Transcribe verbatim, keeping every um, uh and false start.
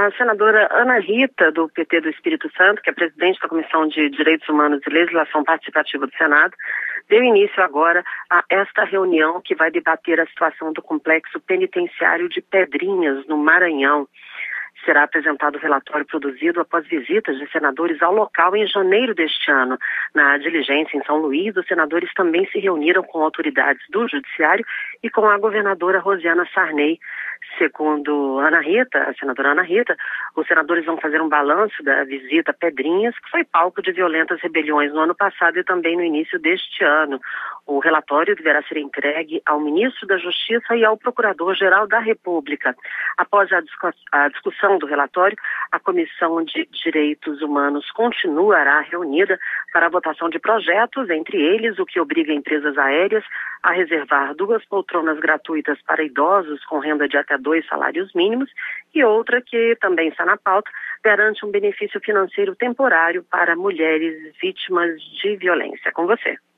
A senadora Ana Rita, do P T do Espírito Santo, que é presidente da Comissão de Direitos Humanos e Legislação Participativa do Senado, deu início agora a esta reunião que vai debater a situação do complexo penitenciário de Pedrinhas, no Maranhão. Será apresentado o relatório produzido após visitas de senadores ao local em janeiro deste ano. Na diligência em São Luís, os senadores também se reuniram com autoridades do Judiciário e com a governadora Rosiana Sarney. Segundo Ana Rita, a senadora Ana Rita, os senadores vão fazer um balanço da visita a Pedrinhas, que foi palco de violentas rebeliões no ano passado e também no início deste ano. O relatório deverá ser entregue ao ministro da Justiça e ao Procurador-Geral da República. Após a, discuss- a discussão do relatório, a Comissão de Direitos Humanos continuará reunida para a votação de projetos, entre eles o que obriga empresas aéreas a reservar duas poltronas gratuitas para idosos com renda de até dois salários mínimos e outra que também está na pauta, garante um benefício financeiro temporário para mulheres vítimas de violência. Com você.